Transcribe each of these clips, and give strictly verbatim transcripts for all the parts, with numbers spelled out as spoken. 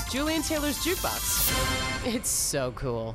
Julian Taylor's Jukebox. It's so cool.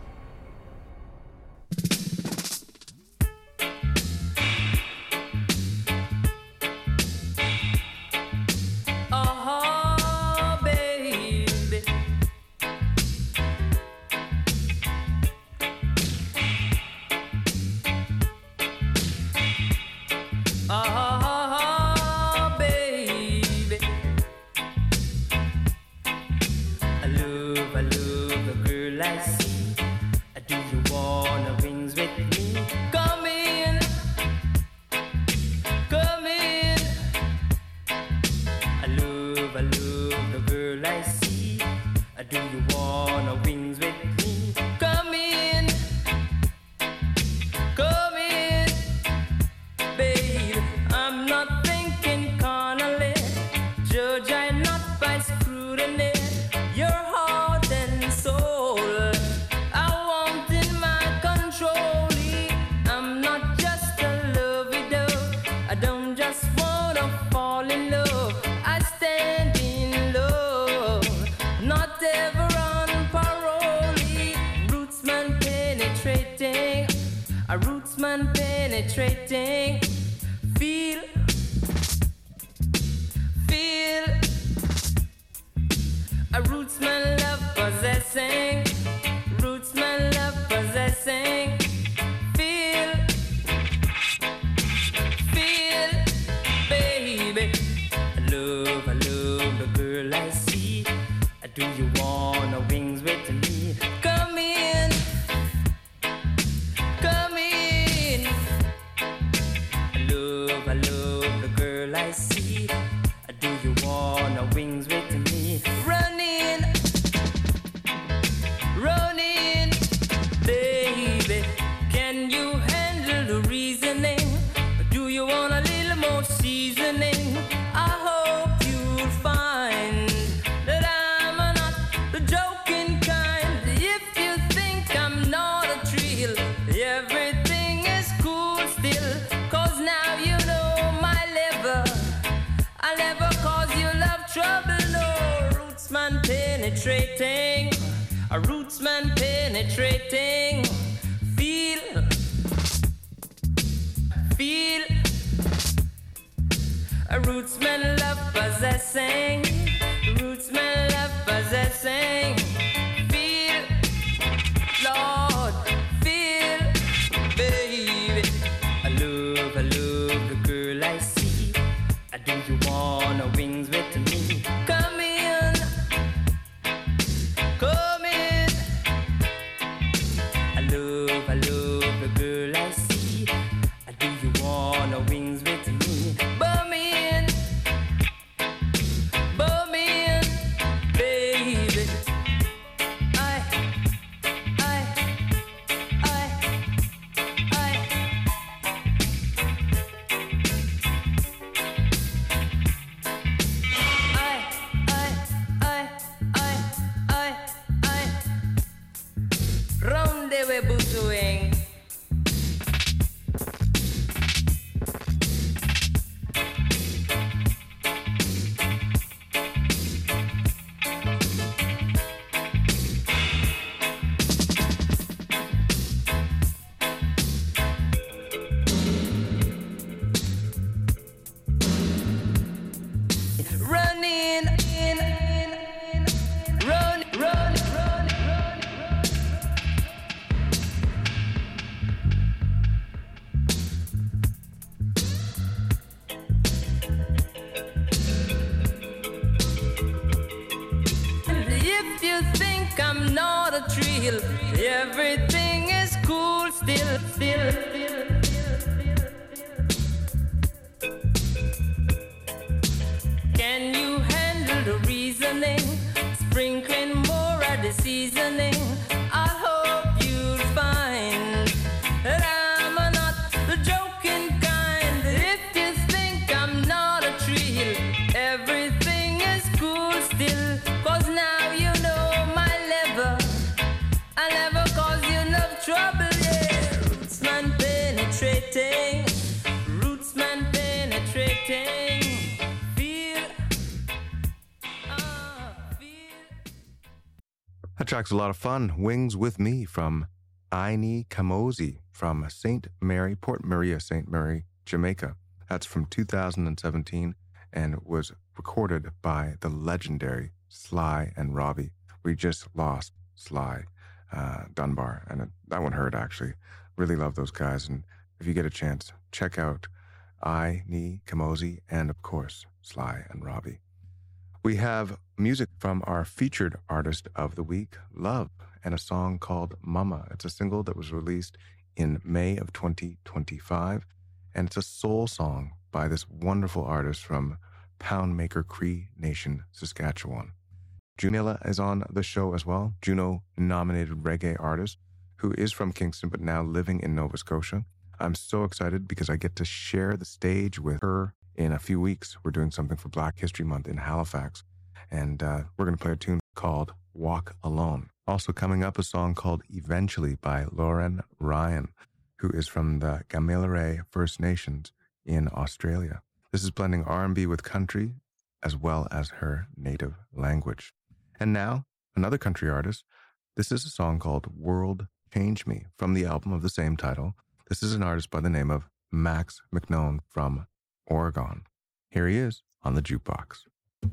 That track's a lot of fun. Wings With Me from Aini Kamoze from Saint Mary, Port Maria, Saint Mary, Jamaica. That's from two thousand seventeen and was recorded by the legendary Sly and Robbie. We just lost Sly uh, Dunbar, and it, that one hurt, actually. Really love those guys, and if you get a chance, check out Aini Kamoze and, of course, Sly and Robbie. We have music from our featured artist of the week, Love, and a song called Mama. It's a single that was released in May of twenty twenty-five, and it's a soul song by this wonderful artist from Poundmaker Cree Nation, Saskatchewan. Junilla is on the show as well, Juno-nominated reggae artist who is from Kingston but now living in Nova Scotia. I'm so excited because I get to share the stage with her in a few weeks. We're doing something for Black History Month in Halifax, and uh, we're going to play a tune called Walk Alone. Also coming up, a song called Eventually by Lauren Ryan, who is from the Gamilaroi First Nations in Australia. This is blending R and B with country as well as her native language. And now, another country artist. This is a song called World Change Me from the album of the same title. This is an artist by the name of Max McKnone from Oregon. Here he is on the jukebox.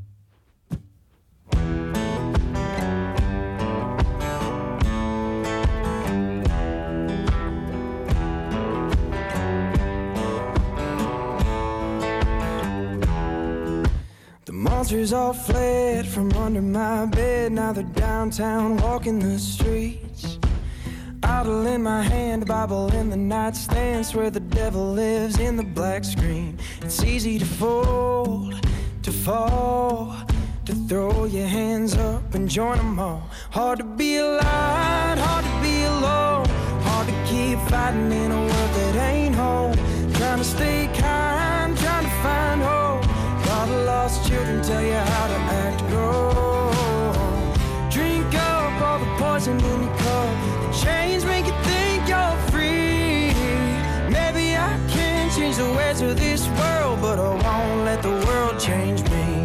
The monsters all fled from under my bed. Now they're downtown walking the streets. Idle in my hand, a Bible in the nightstand. Swear the devil lives in the black screen. It's easy to fold, to fall, to throw your hands up and join them all. Hard to be a light, hard to be alone. Hard to keep fighting in a world that ain't home. Trying to stay kind, trying to find hope. All the lost children tell you how to act, grow. Drink up all the poison in your cup. The chains make you think you're free. Maybe I can change the ways of this world, but I won't let the world change me.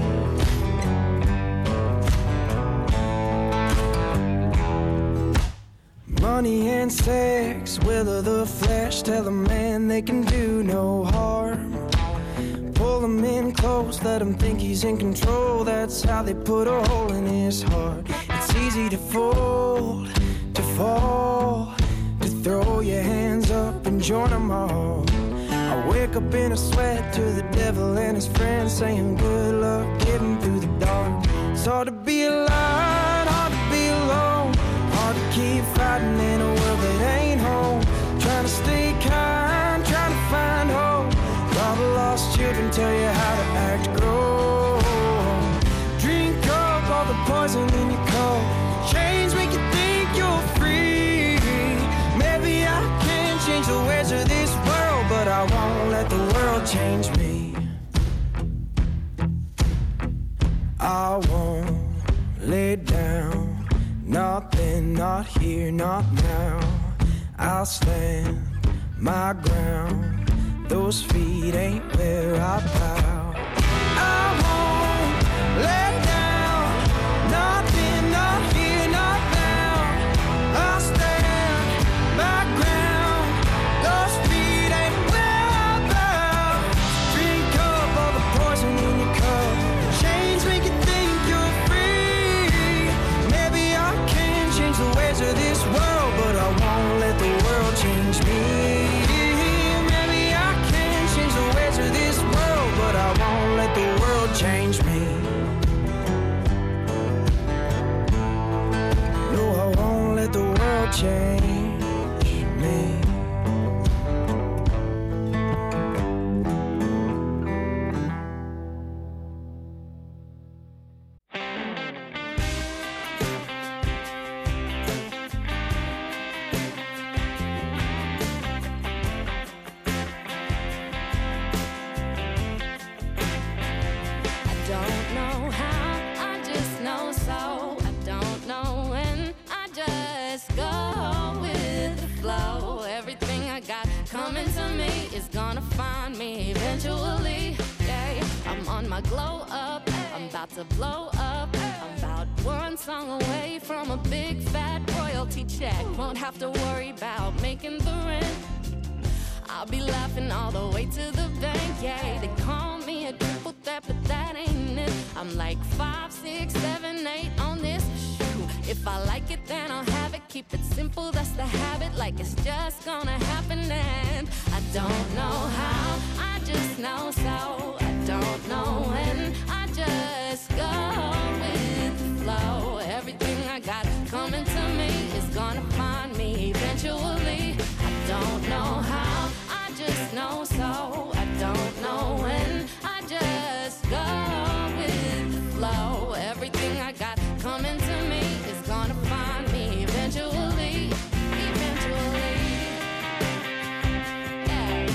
Money and sex, will of the flesh, tell a man they can do no harm. Pull him in close, let him think he's in control. That's how they put a hole in his heart. It's easy to fold, to fall, to throw your hands up and join them all. I wake up in a sweat to the devil and his friends saying good luck getting through the dark. It's hard to be alive, hard to be alone. Hard to keep fighting in a world that ain't home. Trying to stay kind, trying to find hope. All the lost children tell you how to act, grow. Drink up all the poison in your cup. Chains make you think you're free. Maybe I can change the ways of this world, but I won't let the world change me. I won't lay down, not then, not here, not now. I'll stand my ground. Those feet ain't where I bow. I won't let down, not then, not here, not now. I'll stand my ground. Those feet ain't where I bow. Drink up all the poison in your cup. The chains make you think you're free. Maybe I can change the ways of this world, but I won't let the world change me. But I won't let the world change me. No, I won't let the world change me. My glow up, I'm about to blow up, I'm about one one song away from a big fat royalty check. Won't have to worry about making the rent. I'll be laughing all the way to the bank, yeah. They call me a triple threat, but that ain't it. I'm like five, six, seven, eight on this shoe. If I like it, then I'll have it. Keep it simple, that's the habit. Like it's just gonna happen, and I don't know how, I just know so. I don't know when, I just go with the flow. Everything I got coming to me is gonna find me eventually. I don't know how, I just know so. I don't know when, I just go with the flow. Everything I got coming to me is gonna find me eventually, eventually. Yeah.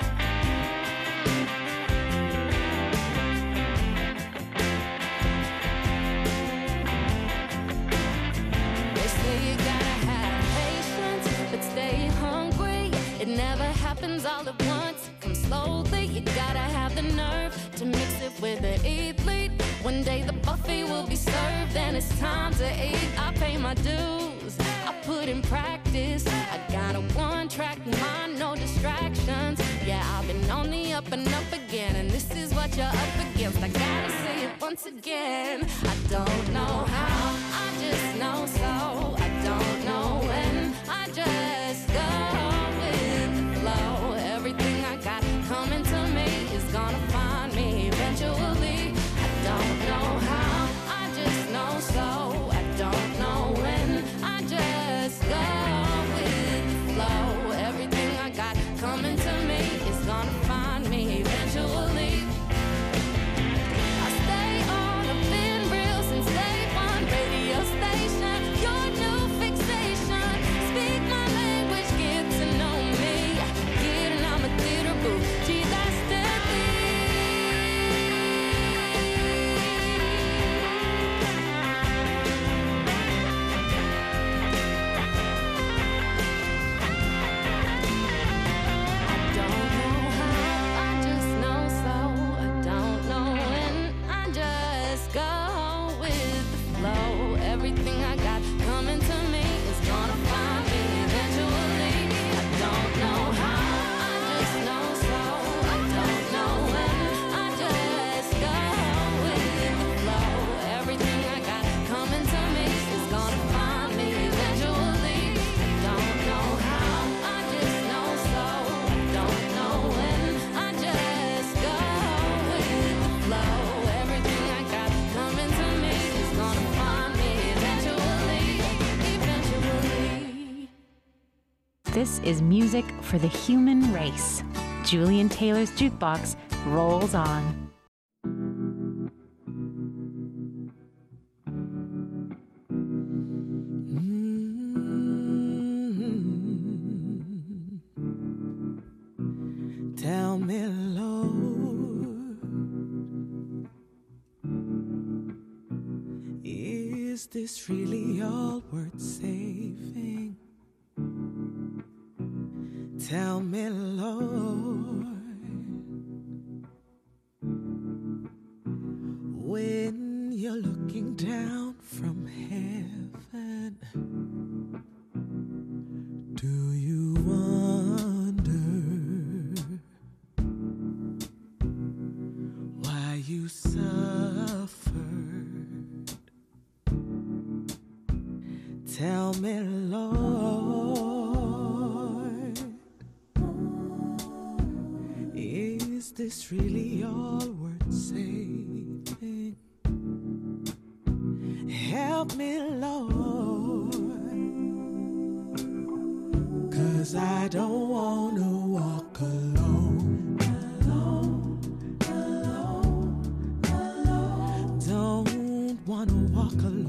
They say you gotta have patience, but stay hungry. It never happens all at once, it comes slowly. You gotta have the nerve to mix it with the elite. One day the buffet will be served and it's time to eat. I pay my dues, I put in practice. I got a one-track mind, no distractions. Yeah, I've been on the up and up again, and this is what you're up against. I gotta say it once again. I don't know how, I just know so. I don't know when, I just go with the flow. Everything I got coming to me is gonna find me eventually. I don't know how, I just know so. I don't know when, I just go with the flow. Everything I got coming to me is gonna find me eventually. I stay on a thin rail since day one. Radio station, your new fixation. Speak my language, get to know me. Getting on my theater booth, gee, that's deadly. I don't know how, I just know so. I don't know when, I just go with the flow. Everything I got coming to me is gonna find me eventually. I don't know how, I just know so. I don't know when, I just go with the flow. Everything I got coming to me is gonna find me eventually. I don't know how, I just know so. I don't know when, I just go with the flow. Everything I got coming to me is gonna find me eventually, eventually. This is music for the human race. Julian Taylor's Jukebox rolls on. Tell me, Lord, is this really all worth saving? Tell me, Lord, when you're looking down from heaven, do you wonder why you suffered? Tell me, Lord, is this really all worth saving? Help me, Lord, 'cause I don't want to walk alone. Alone, alone, alone. Don't want to walk alone.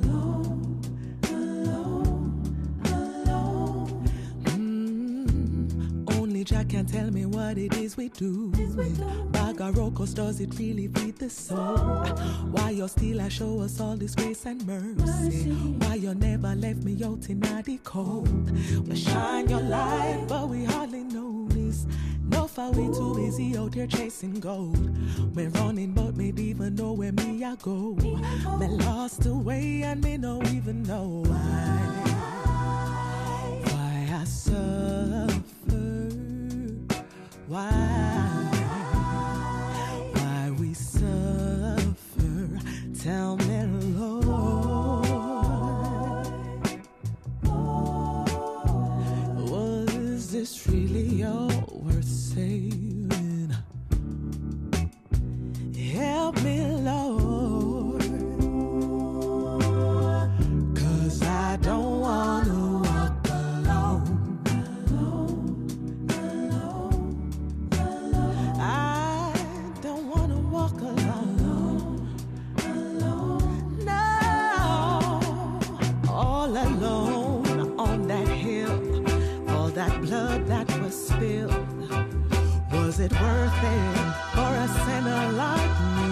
Jack can tell me what it is we do. Bag of Rocos, does it really feed the soul? Why you still a show us all this grace and mercy? Why you never left me out in the cold? We shine your light, but we hardly notice. No Enough are we too busy out here chasing gold. Me running but me don't even know where me I go. Me lost the way and me no even know why. Why I suffer. Why? Why we suffer? Tell me, Lord. Was this really all worth saving? Help me, Lord, 'cause I don't wanna walk alone. I don't wanna walk alone. No, all alone on that hill. All that blood that was spilled. Was it worth it for a sinner like me?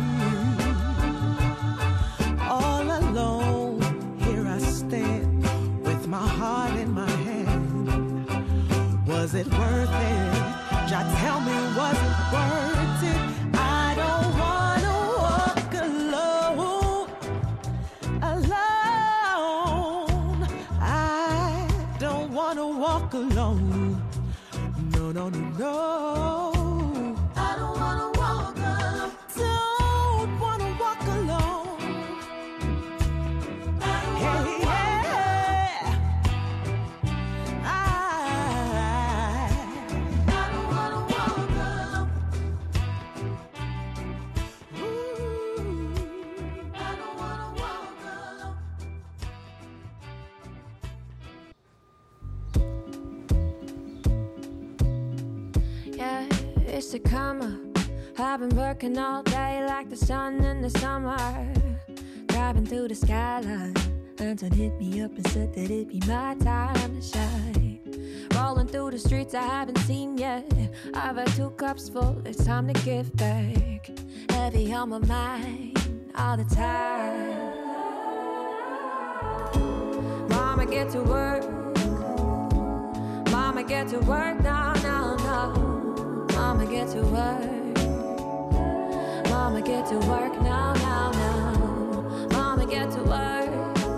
All alone, here I stand with my heart in my hand. Was it worth it? Jah tell me, was it worth it? I don't wanna walk alone, alone. I don't wanna walk alone. No, no, no, no. I don't wanna walk alone. Don't wanna walk alone. I don't hey, wanna yeah. walk I, I don't wanna walk alone. Ooh, I don't wanna walk alone. Yeah, it's the come up. I've been working all day like the sun in the summer. Driving through the skyline. Anton hit me up and said that it'd be my time to shine. Rolling through the streets I haven't seen yet. I've had two cups full, it's time to give back. Heavy on my mind all the time. Mama, get to work. Mama, get to work now, now, now. Mama, get to work. Mama, get to work now, now, now. Mama, get to work.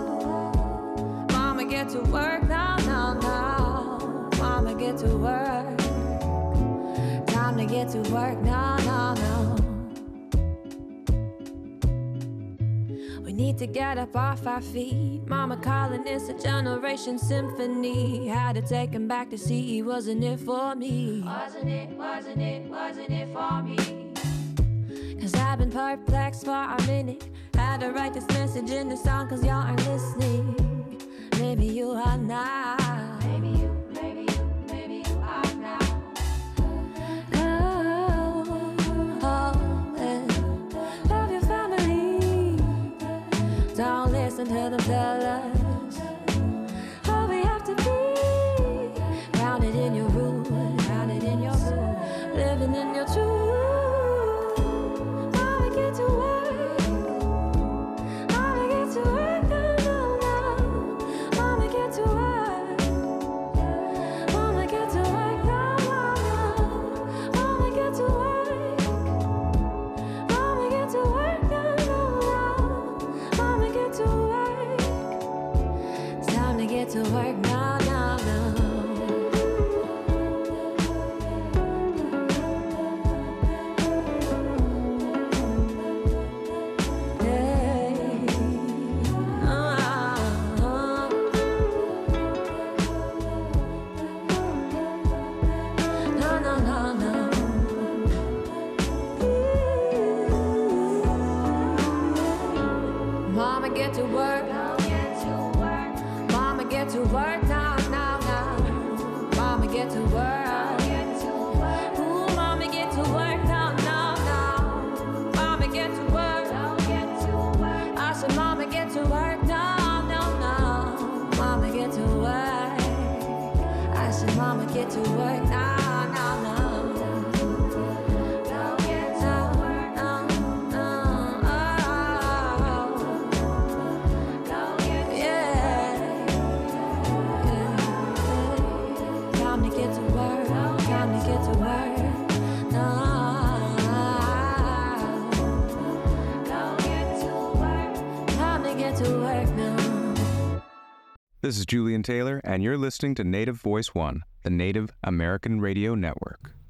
Mama, get to work now, now, now. Mama, get to work. Time to get to work now, now, now. We need to get up off our feet. Mama calling, it's a generation symphony. Had to take him back to see, wasn't it for me? Wasn't it, wasn't it, wasn't it for me? Cause I've been perplexed for a minute. Had to write this message in the song cause y'all aren't listening. Maybe you are now. Maybe you, maybe you, maybe you are now. Oh, oh, yeah. Love your family. Don't listen to them tell us how we have to be. Grounded in your root, grounded in your soul, living in your truth. Mama, get to work. Mama, get to work now, now, now. Mama, get to work. Mama, get to work now, now, now. Mama, get to work. Mama, get to work now, now, now. Mama, get to work. It's time to get to work now, now, now. Hey, ah, ah. No, no, no, no. Mama, get to work. Mama, get to work now, now, now. Mama, get to work. Ooh, mama, get to work now, now, now. Mama, get to work. I said, mama, get to work now, now, now. Mama, get to work. I said, mama, get to work now, now, now. Time to get to work, time to get to work. to work now. This is Julian Taylor, and you're listening to Native Voice One, the Native American Radio Network.